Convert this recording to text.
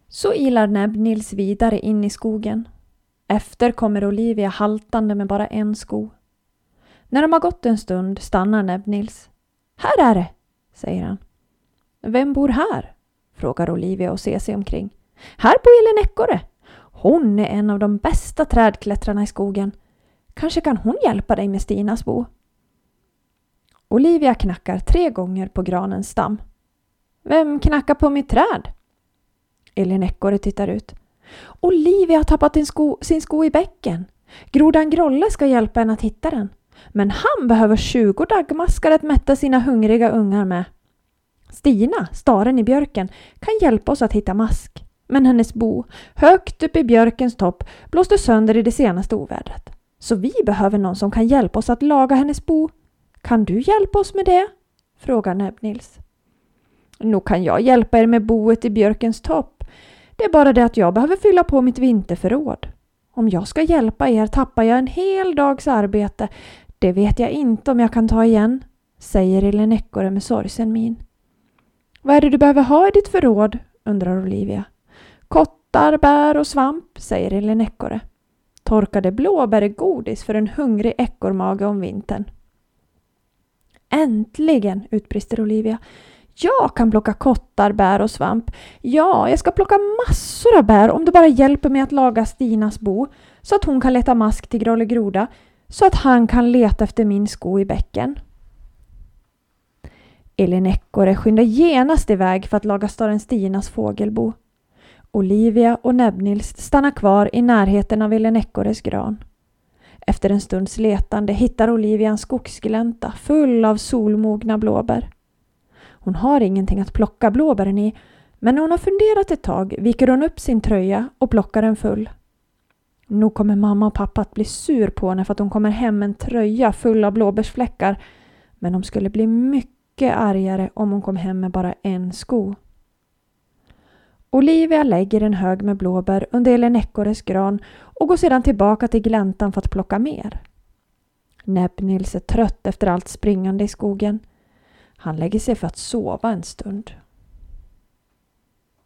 Så ilar Näbb-Nils vidare in i skogen. Efter kommer Olivia haltande med bara en sko. När de har gått en stund stannar Näbb-Nils. Här är det, säger han. Vem bor här? Frågar Olivia och ser sig omkring. Här bor Elin Ekorre. Hon är en av de bästa trädklättrarna i skogen. Kanske kan hon hjälpa dig med Stinas bo. Olivia knackar 3 gånger på granens stam. Vem knackar på mitt träd? Elin Ekorre tittar ut. Olivia har tappat sin sko i bäcken. Grodan Grolle ska hjälpa henne att hitta den. Men han behöver 20 daggmaskar att mätta sina hungriga ungar med. Stina, staren i björken, kan hjälpa oss att hitta mask. Men hennes bo, högt upp i björkens topp, blåste sönder i det senaste ovädret. Så vi behöver någon som kan hjälpa oss att laga hennes bo. Kan du hjälpa oss med det? Frågar Näbb-Nils. Nog kan jag hjälpa er med boet i björkens topp. Det är bara det att jag behöver fylla på mitt vinterförråd. Om jag ska hjälpa er tappar jag en hel dags arbete. Det vet jag inte om jag kan ta igen, säger Elin Ekorre med sorgsen min. Vad är det du behöver ha i ditt förråd? Undrar Olivia. Kottar, bär och svamp, säger Elin Ekorre. Torkade blåbär är godis för en hungrig ekorrmage om vintern. Äntligen, utbrister Olivia. Jag kan plocka kottar, bär och svamp. Ja, jag ska plocka massor av bär om du bara hjälper mig att laga Stinas bo så att hon kan leta mask till Grolle Groda så att han kan leta efter min sko i bäcken. Elin Ekorre skyndar genast iväg för att laga staren Stinas fågelbo. Olivia och Näbb-Nils stannar kvar i närheten av Elin Ekorres gran. Efter en stunds letande hittar Olivia en skogsglänta full av solmogna blåbär. Hon har ingenting att plocka blåbären i, men när hon har funderat ett tag viker hon upp sin tröja och plockar den full. Nog kommer mamma och pappa att bli sur på henne för att hon kommer hem med en tröja full av blåbärsfläckar, men de skulle bli mycket argare om hon kom hem med bara en sko. Olivia lägger en hög med blåbär under Elin Ekorres gran och går sedan tillbaka till gläntan för att plocka mer. Näbb-Nils är trött efter allt springande i skogen. Han lägger sig för att sova en stund.